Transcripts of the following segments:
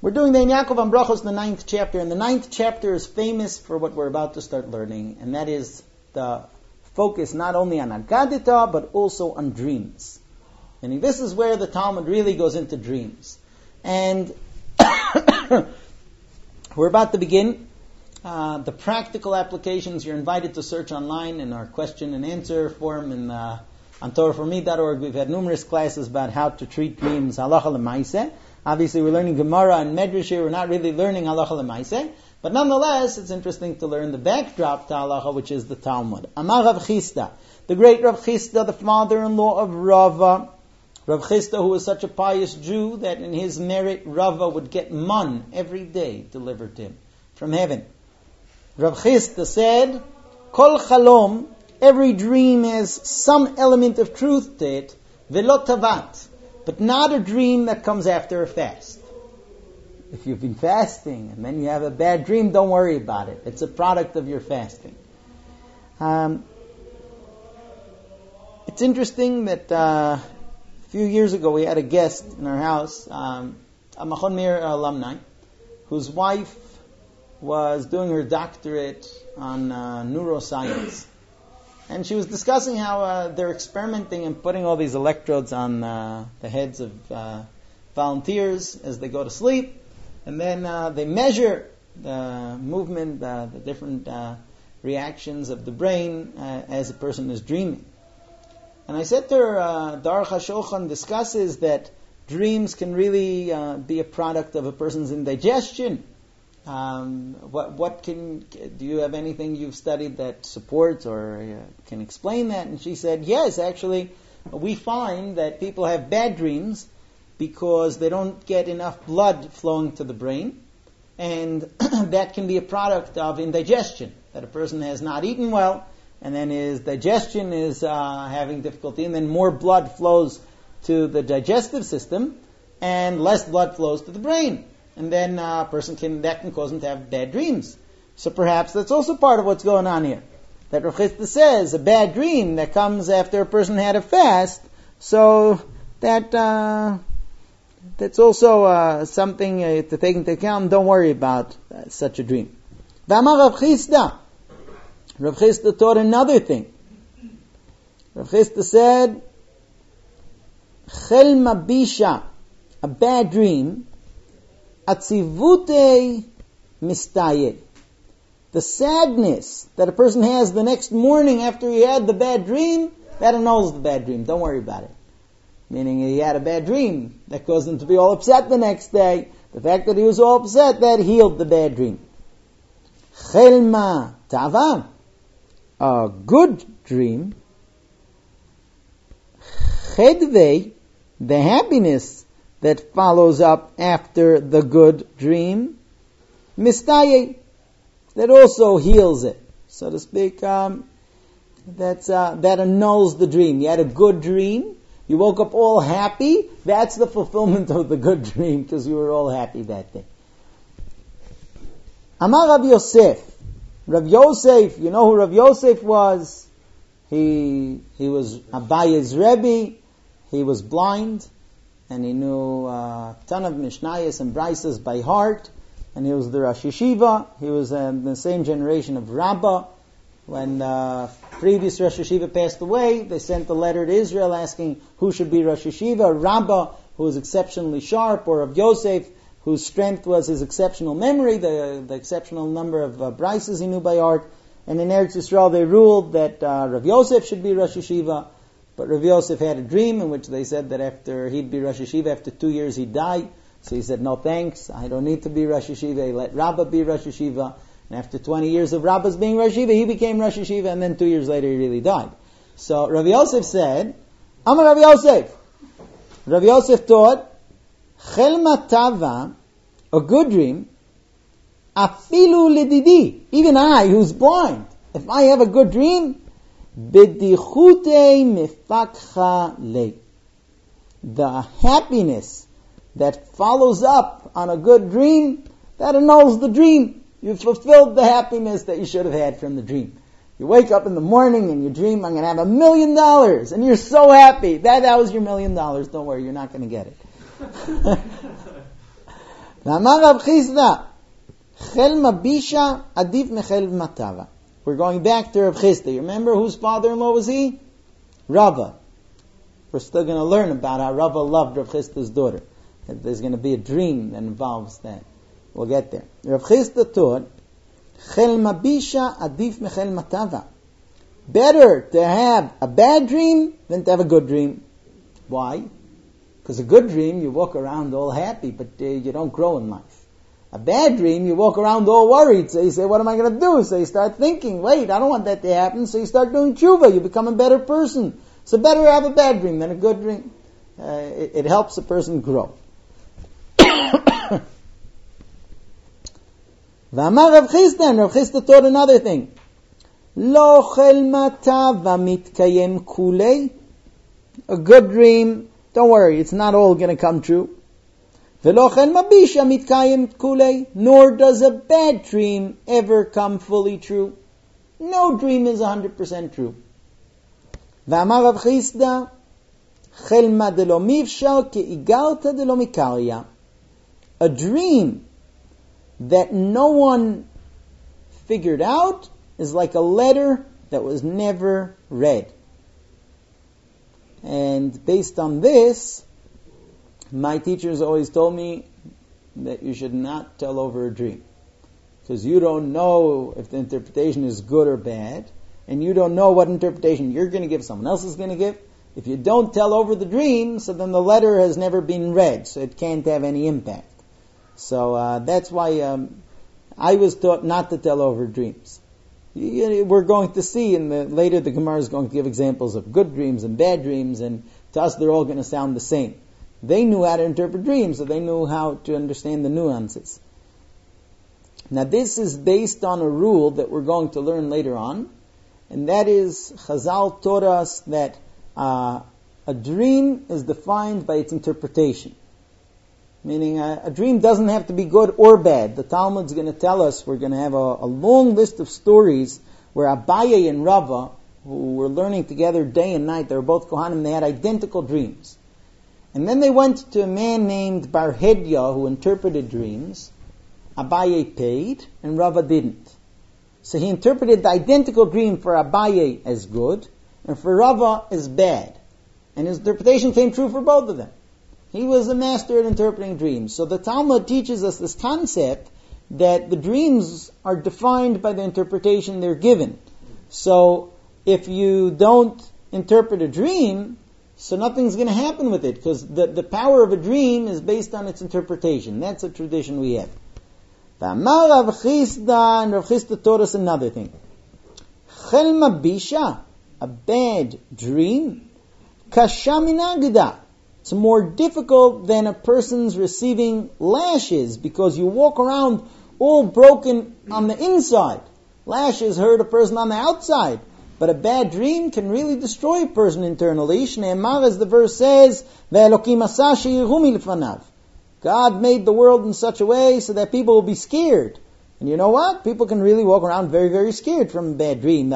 We're doing the Ein Yaakov on Brachos, the 9th chapter, and the 9th chapter is famous for what we're about to start learning, and that is the focus not only on Agadita, but also on dreams. And this is where the Talmud really goes into dreams. And we're about to begin. The practical applications you're invited to search online in our question and answer forum on TorahForMe.org. We've had numerous classes about how to treat dreams, halacha l'maaseh. Obviously, we're learning Gemara and Medrash here. We're not really learning halacha l'maaseh. But nonetheless, it's interesting to learn the backdrop to halacha, which is the Talmud. Amar Rav Chisda, the great Rav Chisda, the father-in-law of Rava. Rav Chisda, who was such a pious Jew that in his merit, Rava would get man every day delivered to him from heaven. Rav Chisda said, Kol chalom, every dream has some element of truth to it, velo tavat, but not a dream that comes after a fast. If you've been fasting and then you have a bad dream, don't worry about it. It's a product of your fasting. It's interesting that a few years ago we had a guest in our house, a Machon Meir alumni, whose wife was doing her doctorate on neuroscience. And she was discussing how they're experimenting and putting all these electrodes on the heads of volunteers as they go to sleep. And then they measure the movement, the different reactions of the brain as a person is dreaming. And I said to her, the Aruch HaShulchan discusses that dreams can really be a product of a person's indigestion. Do you have anything you've studied that supports or can explain that? And she said, yes, actually, we find that people have bad dreams because they don't get enough blood flowing to the brain, and that can be a product of indigestion, that a person has not eaten well, and then his digestion is having difficulty, and then more blood flows to the digestive system, and less blood flows to the brain. And then a person that can cause him to have bad dreams. So perhaps that's also part of what's going on here. That Rav Chisda says, a bad dream that comes after a person had a fast, so that's also something to take into account. Don't worry about such a dream. V'amar Rav Chisda. Rav Chisda taught another thing. Rav Chisda said, Chel mabisha, a bad dream, atzivute mistaye. The sadness that a person has the next morning after he had the bad dream, that annuls the bad dream. Don't worry about it. Meaning he had a bad dream that caused him to be all upset the next day. The fact that he was all upset, that healed the bad dream. Chelma tava, a good dream. Chedve, the happiness that follows up after the good dream. Mistaye, that also heals it, so to speak. That annuls the dream. You had a good dream. You woke up all happy. That's the fulfillment of the good dream because you were all happy that day. Amar Rav Yosef. Rav Yosef, you know who Rav Yosef was? He was Abaye's Rebbe. He was blind. And he knew a ton of Mishnayos and Braisas by heart. And he was the Rosh Yeshiva. He was the same generation of Rabbah. When the previous Rosh Yeshiva passed away, they sent a letter to Israel asking who should be Rosh Yeshiva, Rabbah, who was exceptionally sharp, or Rav Yosef, whose strength was his exceptional memory, the exceptional number of Braisas he knew by heart. And in Eretz Yisrael they ruled that Rav Yosef should be Rosh Yeshiva. But Rav Yosef had a dream in which they said that after he'd be Rosh Yeshiva, after 2 years he'd die. So he said, no thanks, I don't need to be Rosh Yeshiva. He let Rabbah be Rosh Yeshiva. And after 20 years of Rabbah's being Rosh Yeshiva, he became Rosh Yeshiva, and then 2 years later he really died. So Rav Yosef said, Amar Rav Yosef. Rav Yosef taught, Chel tava, a good dream, afilu lididi, even I, who's blind, if I have a good dream, bedichute mifakcha le. The happiness that follows up on a good dream, that annuls the dream. You've fulfilled the happiness that you should have had from the dream. You wake up in the morning and you dream, I'm going to have $1 million, and you're so happy. That was your $1 million. Don't worry, you're not going to get it. V'amar Rav Chisda, chel mabisha adif mechel matava. We're going back to Rav Chisda. You remember whose father-in-law was he? Rava. We're still going to learn about how Rava loved Rav Chisda's daughter. There's going to be a dream that involves that. We'll get there. Rav Chisda taught, chel mabisha adif mechel matava. Better to have a bad dream than to have a good dream. Why? Because a good dream, you walk around all happy, but you don't grow in life. A bad dream, you walk around all worried. So you say, what am I going to do? So you start thinking, wait, I don't want that to happen. So you start doing tshuva. You become a better person. So better have a bad dream than a good dream. It helps a person grow. V'amar Rav Chisda, and Rav Chisda taught another thing. Lo chel matava mitkayem kulei. A good dream, don't worry, it's not all going to come true. V'lo chel mabisha mitkayem kulei. Nor does a bad dream ever come fully true. No dream is 100% true. V'amar Rav Chisda, chelma de lo mivshar ke'igarta de lo mikarya. A dream that no one figured out is like a letter that was never read. And based on this, my teachers always told me that you should not tell over a dream. Because you don't know if the interpretation is good or bad, and you don't know what interpretation you're going to give, someone else is going to give. If you don't tell over the dream, so then the letter has never been read, so it can't have any impact. So that's why I was taught not to tell over dreams. We're going to see later the Gemara is going to give examples of good dreams and bad dreams, and to us they're all going to sound the same. They knew how to interpret dreams, so they knew how to understand the nuances. Now this is based on a rule that we're going to learn later on, and that is Chazal taught us that a dream is defined by its interpretation. Meaning a dream doesn't have to be good or bad. The Talmud's going to tell us, we're going to have a long list of stories where Abaye and Rava, who were learning together day and night, they were both Kohanim, they had identical dreams. And then they went to a man named Bar Hedya who interpreted dreams. Abaye paid and Rava didn't. So he interpreted the identical dream for Abaye as good and for Rava as bad. And his interpretation came true for both of them. He was a master at interpreting dreams. So the Talmud teaches us this concept that the dreams are defined by the interpretation they're given. So if you don't interpret a dream, so nothing's going to happen with it, because the power of a dream is based on its interpretation. That's a tradition we have. V'amar Rav Chisda, and Rav Chisda taught us another thing. Chel mabisha, a bad dream, kasha min agda. It's more difficult than a person's receiving lashes, because you walk around all broken on the inside. Lashes hurt a person on the outside. But a bad dream can really destroy a person internally. Shneimar, as the verse says, Ve'elokim asa sheyiru milfanav. God made the world in such a way so that people will be scared. And you know what? People can really walk around very, very scared from a bad dream.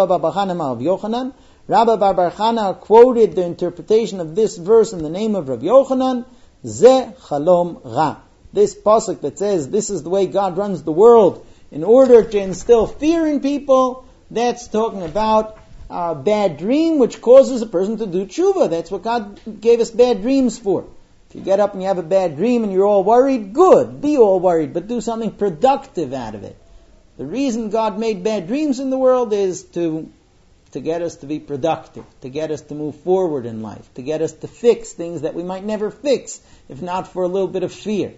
Rabbi Bar Chana quoted the interpretation of this verse in the name of Rav Yochanan, Ze Chalom Ra. This pasuk that says this is the way God runs the world in order to instill fear in people, that's talking about a bad dream which causes a person to do tshuva. That's what God gave us bad dreams for. If you get up and you have a bad dream and you're all worried, good, be all worried, but do something productive out of it. The reason God made bad dreams in the world is to get us to be productive, to get us to move forward in life, to get us to fix things that we might never fix, if not for a little bit of fear.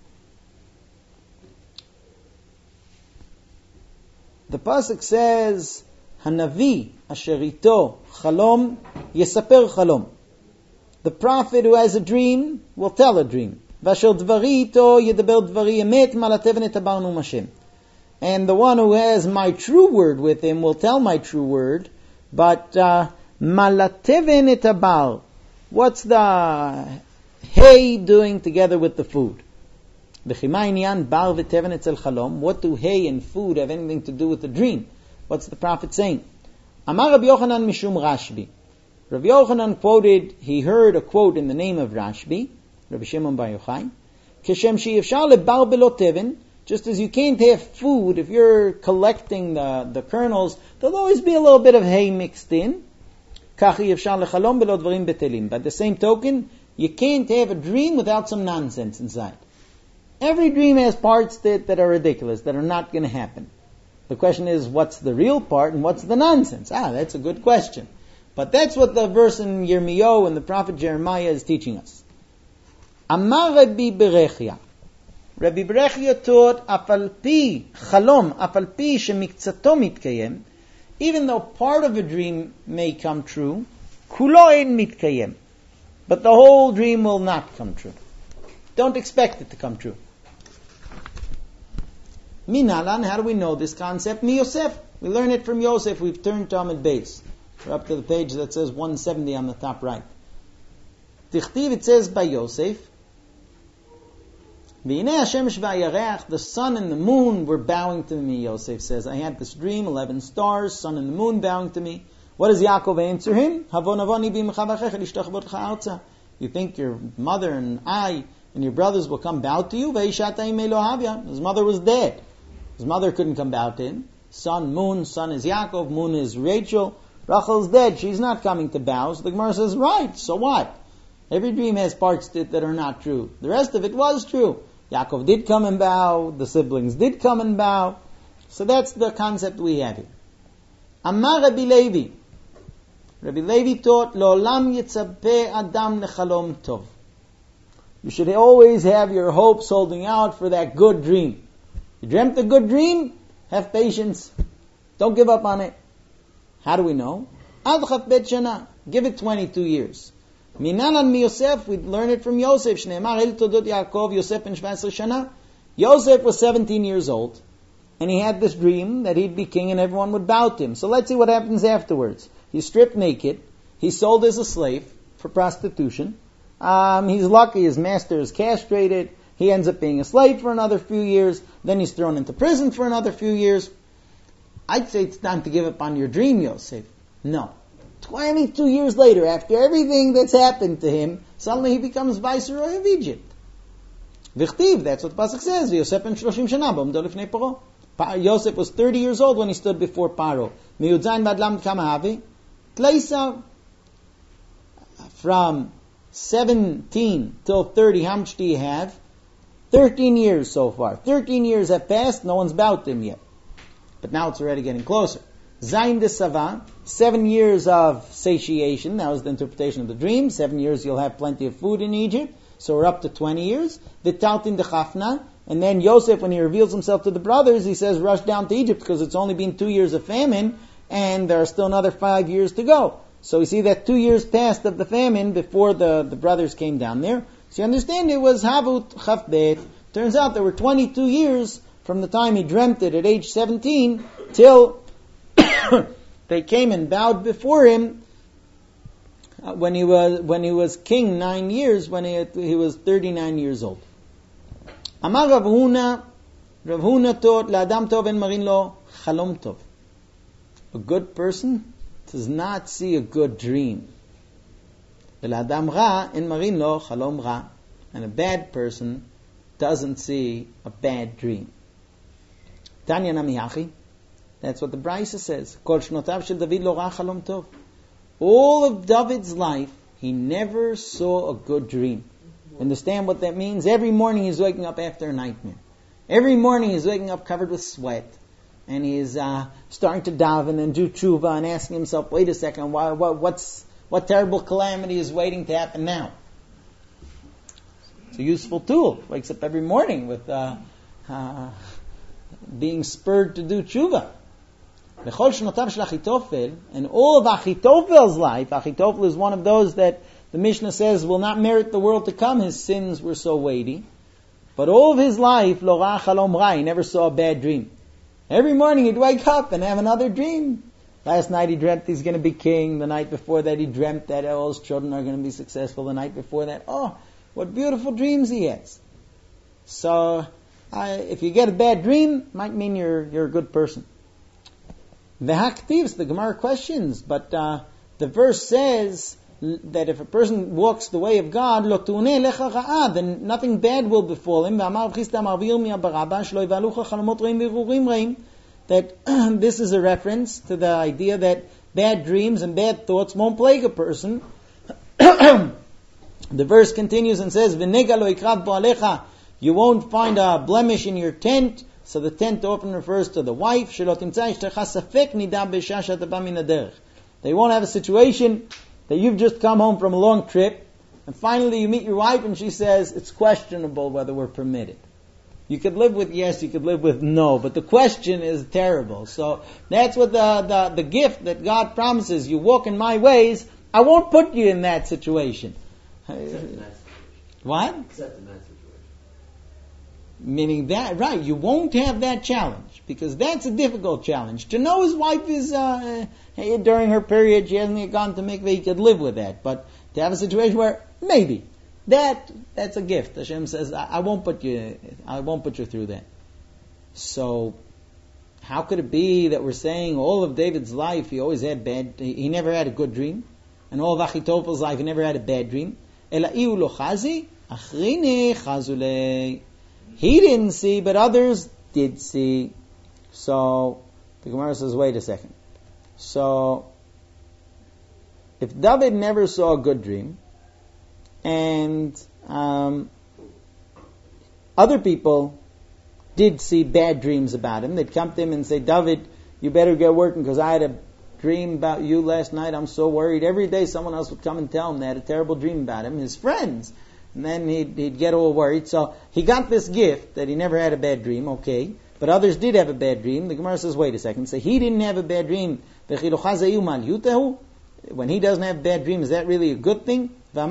The pasuk says, Hanavi asherito chalom yesaper chalom. The prophet who has a dream will tell a dream. Vasher dvari ito yedaber dvari emet malatev netabarnu Hashem. And the one who has my true word with him will tell my true word. But malateven etabar, what's the hay doing together with the food? What do hay and food have anything to do with the dream? What's the prophet saying? Amar Rabbi Yochanan mishum Rashbi. Rabbi Yochanan quoted, he heard a quote in the name of Rashbi, Rabbi Shimon Bar Yochai, Kishem she'efshar lebar belo tevin, just as you can't have food if you're collecting the kernels, there'll always be a little bit of hay mixed in. Kach efshar lechalom belo dvarim betelim. By the same token, you can't have a dream without some nonsense inside. Every dream has parts that are ridiculous, that are not going to happen. The question is, what's the real part and what's the nonsense? That's a good question. But that's what the verse in Yirmiyahu and the prophet Jeremiah is teaching us. Amar Rabbi Berechia. Rabbi Berechia taught, Afal pi chalom, afal pi shemiktzato mitkayem, even though part of a dream may come true, kulo ein mitkayem, but the whole dream will not come true. Don't expect it to come true. Minalan, how do we know this concept? Mi Yosef. We learn it from Yosef. We've turned to Amud Beis. We're up to the page that says 170 on the top right. Tichtiv, it says by Yosef, V'inei Hashemesh v'ayarech, the sun and the moon were bowing to me, Yosef says. I had this dream, 11 stars, sun and the moon bowing to me. What does Yaakov answer him? You think your mother and I and your brothers will come bow to you? His mother was dead. His mother couldn't come bow to him. Sun is Yaakov, moon is Rachel. Rachel's dead, she's not coming to bow. So the Gemara says, right, so what? Every dream has parts that are not true. The rest of it was true. Yaakov did come and bow, the siblings did come and bow. So that's the concept we have here. Amar Rabbi Levi. Rabbi Levi taught, Lo'olam yitzapeh adam lechalom tov. You should always have your hopes holding out for that good dream. You dreamt a good dream? Have patience. Don't give up on it. How do we know? Ad chaf bet shana. Give it 22 years. Minalan mi Yosef, we learn it from Yosef. Shneimar el todot Yaakov, Yosef ben 17 shana. Yosef was 17 years old, and he had this dream that he'd be king and everyone would bow to him. So let's see what happens afterwards. He's stripped naked. He's sold as a slave for prostitution. He's lucky his master is castrated. He ends up being a slave for another few years. Then he's thrown into prison for another few years. I'd say it's time to give up on your dream, Yosef. No. 22 years later, after everything that's happened to him, suddenly he becomes viceroy of Egypt. V'chtiv, that's what the pasuk says. Yosef ben 30 shana b'omdo lifnei Paro. Yosef was 30 years old when he stood before Paro. Miyudzayin badlam kamahavi. Tleisa, from 17 till 30, how much do you have? 13 years so far. 13 years have passed, no one's bowed to him yet. But now it's already getting closer. Zayin de Sava, 7 years of satiation. That was the interpretation of the dream. 7 years you'll have plenty of food in Egypt. So we're up to 20 years. V'taltin de Chafna. And then Yosef, when he reveals himself to the brothers, he says, rush down to Egypt because it's only been 2 years of famine and there are still another 5 years to go. So we see that 2 years passed of the famine before the brothers came down there. So you understand it was Havut Chafbet. Turns out there were 22 years from the time he dreamt it at age 17 till they came and bowed before him when he was king 9 years, when he was 39 years old. Amar Rav Huna taught, L'adam tov en marin lo chalom tov. A good person does not see a good dream. L'adam ra en marin lo chalom ra. And a bad person doesn't see a bad dream. Tanya namihachi. That's what the Brisa says. Kol shnotav shel David lo ra chalom tov. All of David's life, he never saw a good dream. Understand what that means? Every morning he's waking up after a nightmare. Every morning he's waking up covered with sweat. And he's starting to daven and do tshuva and asking himself, wait a second, what terrible calamity is waiting to happen now? It's a useful tool. Wakes up every morning with being spurred to do tshuva. And all of Achitophel's life, Achitophel is one of those that the Mishnah says will not merit the world to come. His sins were so weighty. But all of his life, lo ra chalom ra, he never saw a bad dream. Every morning he'd wake up and have another dream. Last night he dreamt he's going to be king. The night before that he dreamt that all his children are going to be successful. The night before that, what beautiful dreams he has. So, if you get a bad dream, it might mean you're a good person. The Haktivs, the Gemara questions, but the verse says, that if a person walks the way of God, lo tu'neh lecha ra'a, then nothing bad will befall him. That this is a reference to the idea that bad dreams and bad thoughts won't plague a person. The verse continues and says, "V'nega lo ikrav bo alecha," you won't find a blemish in your tent. So the tent often refers to the wife. "Shelo timtza ishtecha safek nida b'shah she'ata ba min haderech." They won't have a situation that you've just come home from a long trip, and finally you meet your wife and she says, "It's questionable whether we're permitted." You could live with yes, you could live with no, but the question is terrible. So that's what the gift that God promises. You walk in my ways, I won't put you in that situation. Except in that situation. What? Except in that situation. Meaning that, right, you won't have that challenge, because that's a difficult challenge. To know his wife is, during her period, she hasn't gone to mikveh, he could live with that. But to have a situation where, maybe, that's a gift. Hashem says, I won't put you through that. So, how could it be that we're saying all of David's life, he always had he never had a good dream? And all of Achitophel's life, he never had a bad dream? Ela'iu lo chazi, achrine chazulei. He didn't see, but others did see. So, the Gemara says, wait a second. So, if David never saw a good dream, and other people did see bad dreams about him, they'd come to him and say, David, you better get working because I had a dream about you last night, I'm so worried. Every day someone else would come and tell him they had a terrible dream about him, his friends. And then he'd get all worried. So he got this gift that he never had a bad dream, okay. But others did have a bad dream. The Gemara says, wait a second. So he didn't have a bad dream. When he doesn't have a bad dream, is that really a good thing? Rav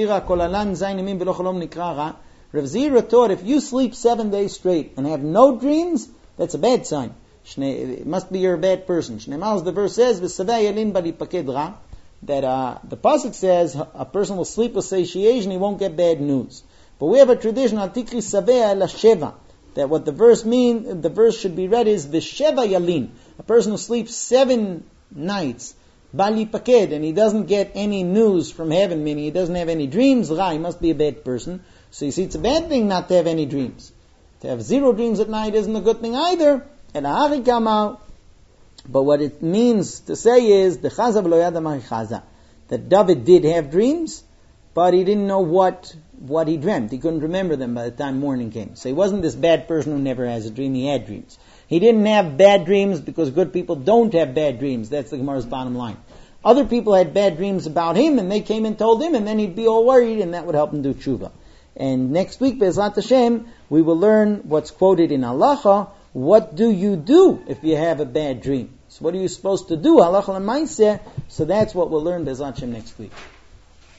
Zira taught, if you sleep 7 days straight and have no dreams, that's a bad sign. It must be you're a bad person. The verse says, that the pasuk says a person will sleep with satiation and he won't get bad news. But we have a tradition that what the verse should be read is v'sheva yalin, a person who sleeps 7 nights bali paked and he doesn't get any news from heaven, meaning he doesn't have any dreams, he must be a bad person. So you see, it's a bad thing not to have any dreams. To have 0 dreams at night isn't a good thing either. And but what it means to say is the chazav lo yada ma chaza, that David did have dreams, but he didn't know what he dreamt. He couldn't remember them by the time morning came. So he wasn't this bad person who never has a dream. He had dreams. He didn't have bad dreams because good people don't have bad dreams. That's the Gemara's bottom line. Other people had bad dreams about him, and they came and told him, and then he'd be all worried, and that would help him do tshuva. And next week, Be'ezrat Hashem, we will learn what's quoted in Halacha. What do you do if you have a bad dream? So what are you supposed to do? Halacha l'maaseh. So that's what we'll learn Be'ezrat Hashem next week.